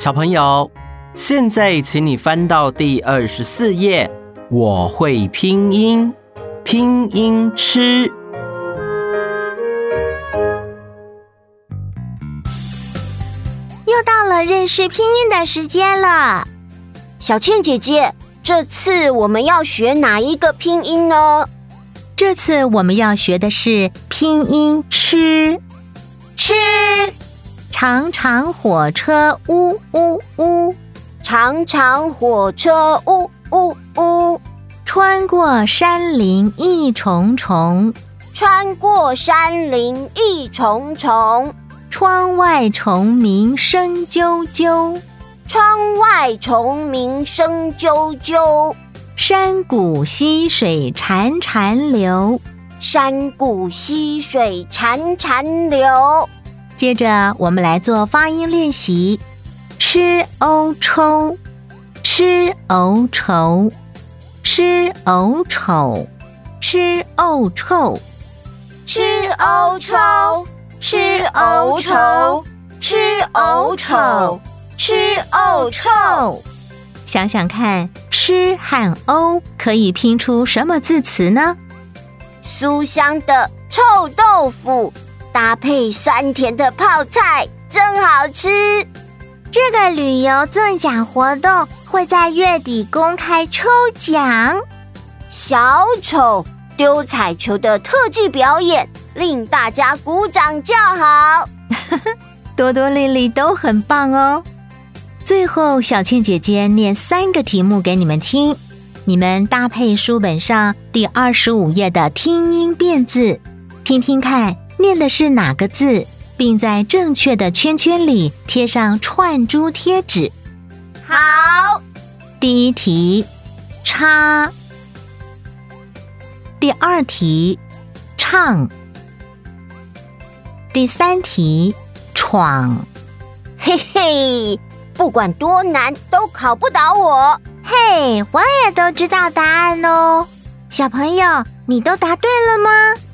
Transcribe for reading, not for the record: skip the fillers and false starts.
小朋友，现在请你翻到第24页，我会拼音，拼音吃。 又到了认识拼音的时间了。 小倩姐姐，这次我们要学哪一个拼音呢？ 这次我们要学的是拼音吃。 吃， 长长火车呜呜呜， 长长火车呜呜呜， 穿过山林一重重， 穿过山林一重重， 窗外虫鸣声啾啾， 窗外虫鸣声啾啾， 山谷溪水潺潺流， 山谷溪水潺潺流。 接着我们来做发音练习，吃欧抽，吃欧稠，吃欧丑，吃欧臭， 吃欧抽，吃欧稠，吃欧丑，吃欧臭。 想想看，吃和欧可以拼出什么字词呢？ 酥香的臭豆腐搭配酸甜的泡菜，真好吃。 这个旅游赠奖活动会在月底公开抽奖。 小丑丢彩球的特技表演，令大家鼓掌叫好。 多多丽丽都很棒哦。最后，小倩姐姐念3个题目给你们听，你们搭配书本上第25页的听音辨字，听听看念的是哪个字，并在正确的圈圈里贴上串珠贴纸。 好。 第一题，叉。第2题，唱。第3题，闯。 嘿嘿，不管多难都考不倒我。 嘿，我也都知道答案哦。小朋友，你都答对了吗？